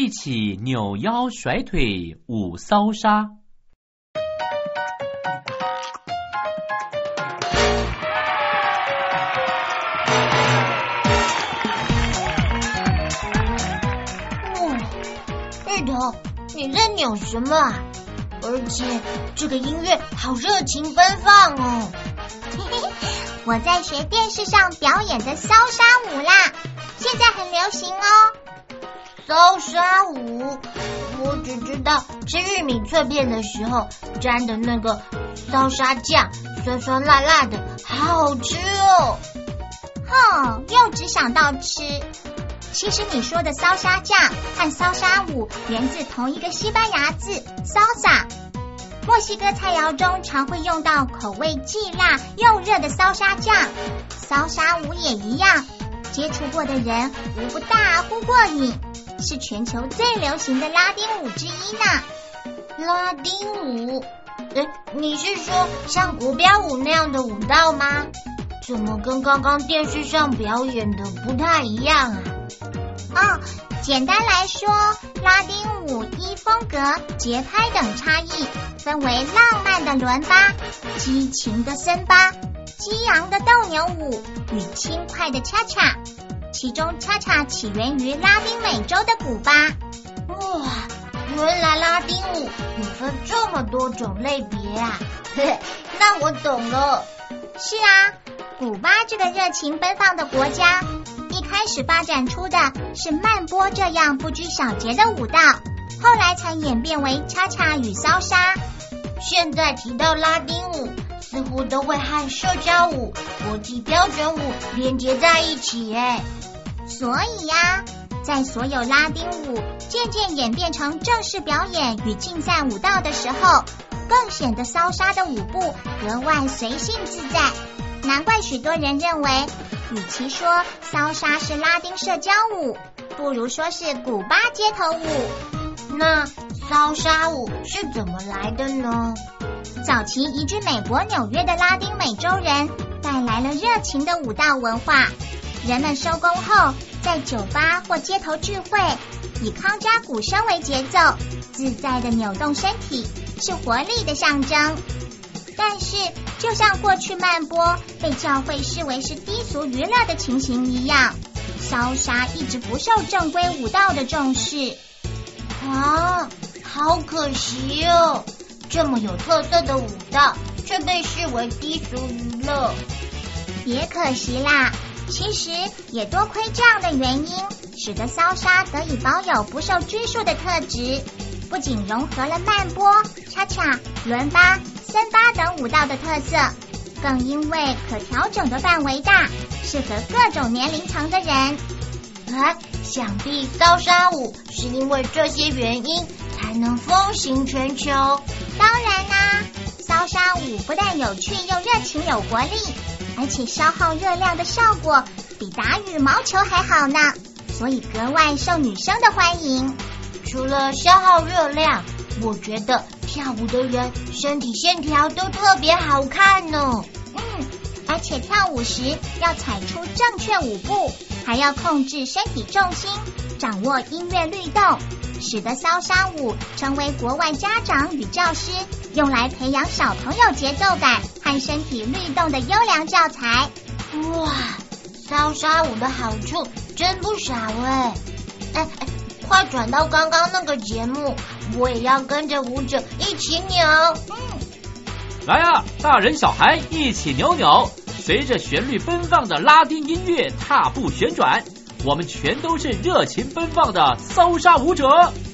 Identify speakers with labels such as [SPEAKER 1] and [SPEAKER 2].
[SPEAKER 1] 一起扭腰甩腿舞骚莎。
[SPEAKER 2] 芋头，你在扭什么啊？而且这个音乐好热情奔放哦。
[SPEAKER 3] 我在学电视上表演的骚莎舞啦，现在很流行哦。
[SPEAKER 2] 骚莎舞，我只知道吃玉米脆片的时候沾的那个骚莎酱，酸酸辣辣的，好好吃哦。
[SPEAKER 3] 又只想到吃。其实你说的骚莎酱和骚莎舞源自同一个西班牙字 salsa， 墨西哥菜肴中常会用到口味既辣又热的骚莎酱。骚莎舞也一样，接触过的人无不大呼过瘾，是全球最流行的拉丁舞之一呢。
[SPEAKER 2] 拉丁舞？你是说像国标舞那样的舞蹈吗？怎么跟刚刚电视上表演的不太一样啊？
[SPEAKER 3] 简单来说，拉丁舞依风格、节拍等差异，分为浪漫的伦巴、激情的森巴、激昂的斗牛舞与轻快的恰恰。其中恰恰起源于拉丁美洲的古巴。
[SPEAKER 2] 哇，原来拉丁舞有分这么多种类别啊！那我懂了。
[SPEAKER 3] 是啊，古巴这个热情奔放的国家，一开始发展出的是慢波这样不拘小节的舞蹈，后来才演变为恰恰与骚莎。
[SPEAKER 2] 现在提到拉丁舞，似乎都会和社交舞、国际标准舞连结在一起耶。
[SPEAKER 3] 所以呀，在所有拉丁舞渐渐演变成正式表演与竞赛舞蹈的时候，更显得骚莎的舞步格外随性自在。难怪许多人认为，与其说骚莎是拉丁社交舞，不如说是古巴街头舞。
[SPEAKER 2] 那骚莎舞是怎么来的呢？
[SPEAKER 3] 早期移居美国纽约的拉丁美洲人带来了热情的舞蹈文化，人们收工后在酒吧或街头聚会，以康佳鼓声为节奏，自在地扭动身体，是活力的象征。但是就像过去慢波被教会视为是低俗娱乐的情形一样，骚莎一直不受正规舞蹈的重视。
[SPEAKER 2] 好可惜哦，这么有特色的舞蹈却被视为低俗娱乐。
[SPEAKER 3] 别可惜啦，其实也多亏这样的原因，使得骚莎得以保有不受拘束的特质，不仅融合了慢波、恰恰、伦巴、森巴等舞蹈的特色，更因为可调整的范围大，适合各种年龄层的人。
[SPEAKER 2] 想必骚莎舞是因为这些原因才能风行全球。
[SPEAKER 3] 当然啦，骚莎舞不但有趣又热情有活力，而且消耗热量的效果比打羽毛球还好呢，所以格外受女生的欢迎。
[SPEAKER 2] 除了消耗热量，我觉得跳舞的人身体线条都特别好看呢。
[SPEAKER 3] 而且跳舞时要踩出正确舞步，还要控制身体重心，掌握音乐律动，使得骚莎舞成为国外家长与教师用来培养小朋友节奏感和身体律动的优良教材。
[SPEAKER 2] 哇，骚莎舞的好处真不少哎！快转到刚刚那个节目，我也要跟着舞者一起扭。
[SPEAKER 1] 来啊，大人小孩一起扭扭，随着旋律奔放的拉丁音乐踏步旋转，我们全都是热情奔放的骚莎舞者。